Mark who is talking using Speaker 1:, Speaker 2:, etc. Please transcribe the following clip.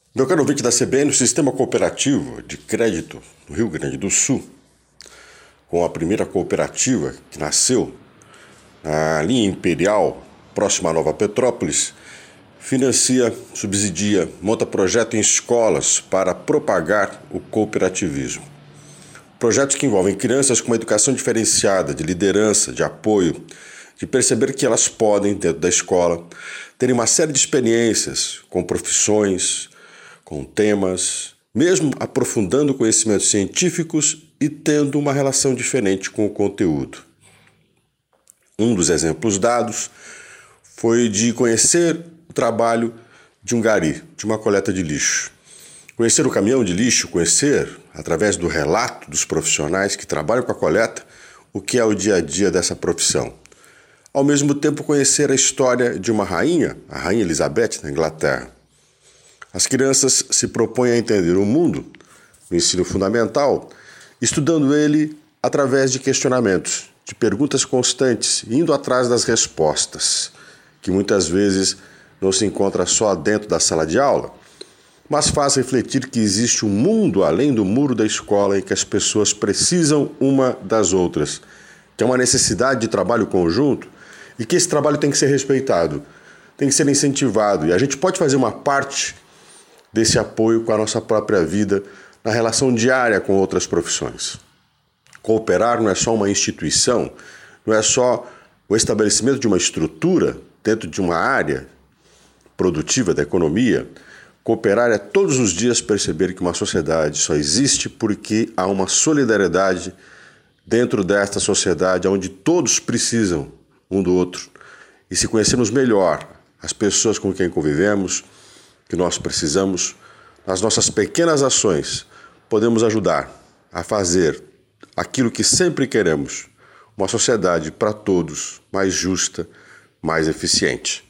Speaker 1: Meu caro ouvinte da CBN, o sistema cooperativo de crédito no Rio Grande do Sul, com a primeira cooperativa que nasceu na linha Imperial, próxima a Nova Petrópolis, financia, subsidia, monta projeto em escolas para propagar o cooperativismo. Projetos que envolvem crianças com uma educação diferenciada, de liderança, de apoio, de perceber que elas podem, dentro da escola, terem uma série de experiências com profissões, com temas, mesmo aprofundando conhecimentos científicos e tendo uma relação diferente com o conteúdo. Um dos exemplos dados foi de conhecer o trabalho de um gari, de uma coleta de lixo. Conhecer o caminhão de lixo, conhecer, através do relato dos profissionais que trabalham com a coleta, o que é o dia a dia dessa profissão. Ao mesmo tempo, conhecer a história de uma rainha, a Rainha Elizabeth, na Inglaterra. As crianças se propõem a entender o mundo, no ensino fundamental, estudando ele através de questionamentos, de perguntas constantes, indo atrás das respostas, que muitas vezes não se encontra só dentro da sala de aula, mas faz refletir que existe um mundo além do muro da escola e que as pessoas precisam uma das outras, que é uma necessidade de trabalho conjunto e que esse trabalho tem que ser respeitado, tem que ser incentivado, e a gente pode fazer uma parte desse apoio com a nossa própria vida na relação diária com outras profissões. Cooperar não é só uma instituição, não é só o estabelecimento de uma estrutura dentro de uma área produtiva da economia. Cooperar é todos os dias perceber que uma sociedade só existe porque há uma solidariedade dentro desta sociedade onde todos precisam um do outro. E se conhecermos melhor as pessoas com quem convivemos, que nós precisamos, nas nossas pequenas ações, podemos ajudar a fazer aquilo que sempre queremos, uma sociedade para todos mais justa, mais eficiente.